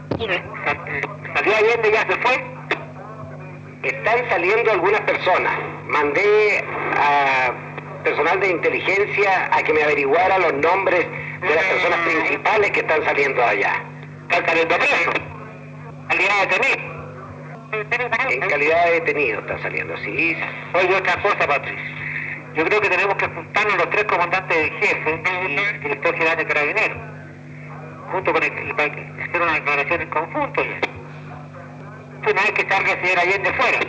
¿Salió Allende y ya se fue? Están saliendo algunas personas. Mandé a personal de inteligencia a que me averiguara los nombres de las personas principales que están saliendo allá. ¿Están saliendo presos? ¿Calidad de detenido? En calidad de detenido están saliendo, sí. Oye, otra cosa, Patricio. Yo creo que tenemos que juntarnos los tres comandantes en jefe y el director general de Carabineros, junto con para hacer una declaración en conjunto ya. Una vez que salga el señor Allende fuera.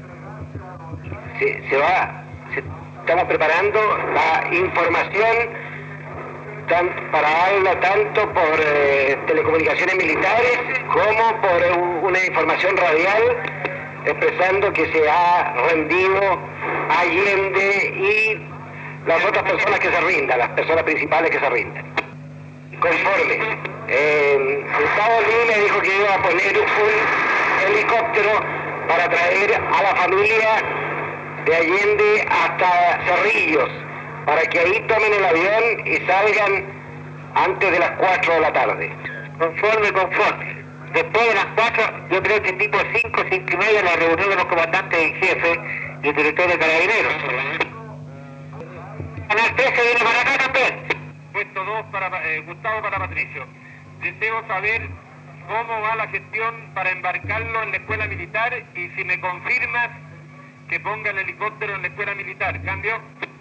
Estamos preparando la información para darla tanto por telecomunicaciones militares como por una información radial expresando que se ha rendido Allende y las otras personas que se rindan, las personas principales que se rinden. Conforme. Gustavo Lee me dijo que iba a poner un helicóptero para traer a la familia de Allende hasta Cerrillos, para que ahí tomen el avión y salgan antes de las 4 de la tarde. Conforme. Después de las 4, yo creo que tipo 5, 5 y media, la reunión de los comandantes en jefe y el director de Carabineros. Canal 13 viene para acá también. Puesto 2 para Gustavo para Patricio. Deseo saber cómo va la gestión para embarcarlo en la escuela militar y si me confirmas que ponga el helicóptero en la escuela militar. ¿Cambio?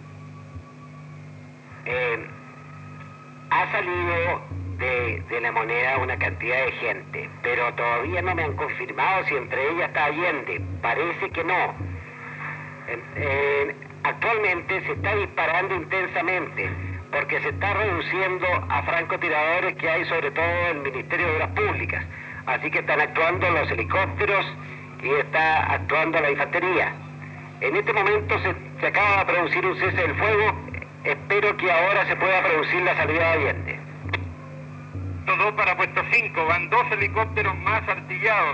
Ha salido de la moneda una cantidad de gente, pero todavía no me han confirmado si entre ellas está Allende. Parece que no. Actualmente se está disparando intensamente porque se está reduciendo a francotiradores que hay sobre todo en el Ministerio de Obras Públicas. Así que están actuando los helicópteros y está actuando la infantería. En este momento se acaba de producir un cese del fuego. Espero que ahora se pueda producir la salida de Allende. Puesto 2 para puesto 5. Van 2 helicópteros más artillados.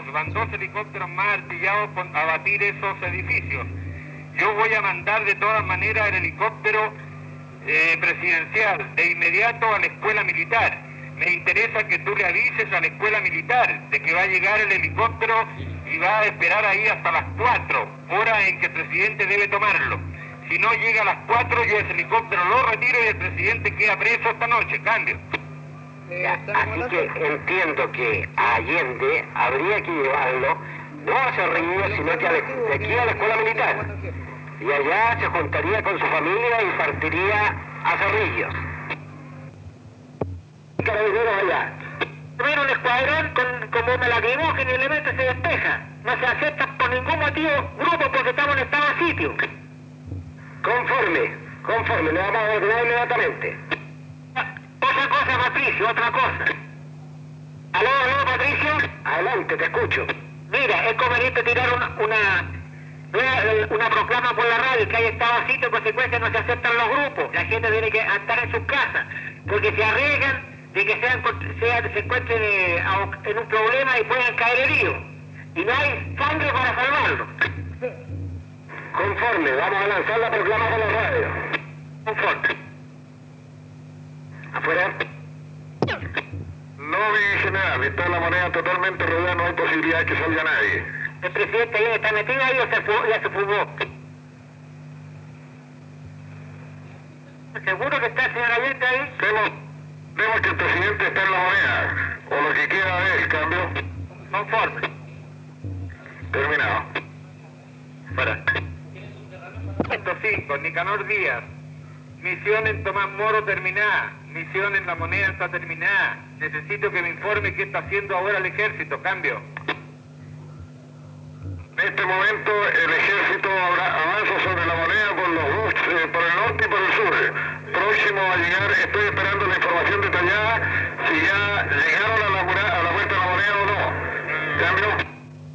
A batir esos edificios. Yo voy a mandar de todas maneras el helicóptero presidencial de inmediato a la escuela militar. Me interesa que tú le avises a la escuela militar de que va a llegar el helicóptero y va a esperar ahí hasta las 4, hora en que el presidente debe tomarlo. Si no llega a las 4, yo ese helicóptero lo retiro y el presidente queda preso esta noche. Cambio. Así que entiendo que a Allende habría que llevarlo no a Cerrillos, sino que de aquí a la escuela militar. Y allá se juntaría con su familia y partiría a Cerrillos. Carabineros allá. Primero el escuadrón con bomba lacrimógena y elementos se despeja. No se acepta por ningún motivo grupo porque estamos en estado de sitio. Conforme, lo vamos a ordenar inmediatamente. Otra cosa, Patricio, otra cosa. ¿Aló, Patricio? Adelante, te escucho. Mira, es conveniente tirar una proclama por la radio que hay estado de sitio, en consecuencia no se aceptan los grupos. La gente tiene que estar en sus casas, porque se arriesgan de que se encuentren en un problema y puedan caer heridos. Y no hay sangre para salvarlos. Conforme, vamos a lanzar la proclama por la radio. Conforme. Afuera. No, mi general, está la moneda totalmente rodeada, no hay posibilidad de que salga nadie. ¿El presidente ahí está metido ahí o ya se fugó? ¿Seguro que está el señor Allende ahí? Vemos que el presidente está en la moneda, o lo que queda de él, cambio. Conforme. Terminado. Para. Puesto 5, Nicanor Díaz. Misión en Tomás Moro terminada. Misión en La Moneda está terminada. Necesito que me informe qué está haciendo ahora el ejército. Cambio. En este momento el ejército avanza sobre La Moneda por los dos, por el norte y por el sur. Próximo a llegar, estoy esperando la información detallada si ya llegaron a la vuelta de La Moneda o no. Cambio.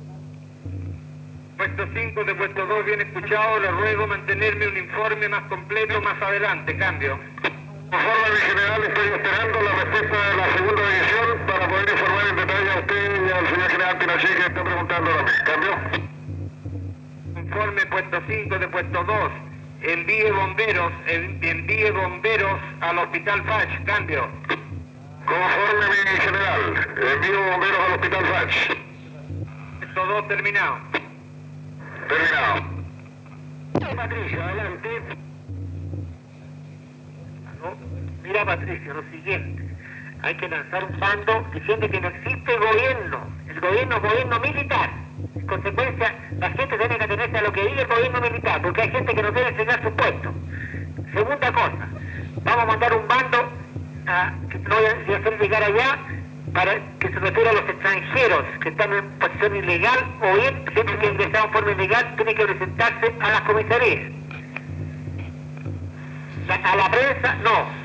Puesto 5 de puesto 2 bien escuchado. Le ruego mantenerme un informe más completo más adelante. Cambio. Conforme, mi general, estoy esperando la respuesta de la segunda división para poder informar en detalle a usted y al señor general Pinochet que está preguntando a mí. ¿Cambio? Conforme, puesto 5 de puesto 2. Envíe bomberos al hospital Fach. Cambio. Conforme, mi general. Envío bomberos al hospital Ranch. Estos dos terminados. Terminado. Patricio, adelante. ¿No? Mira, Patricio, lo siguiente. Hay que lanzar un bando diciendo que no existe gobierno. El gobierno es gobierno militar. En consecuencia, la gente tiene que atenerse a lo que diga el gobierno militar, porque hay gente que no debe entregar su puesto. Segunda cosa, vamos a mandar un bando que no voy a hacer llegar allá para que se refiera a los extranjeros que están en posición ilegal o bien gente que ingresado en forma ilegal tiene que presentarse a las comisarías. A la prensa, no.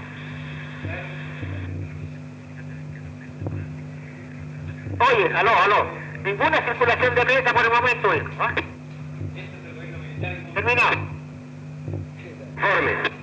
Oye, aló. Ninguna circulación de prensa por el momento, hijo. ¿Ah? Terminado. Informe.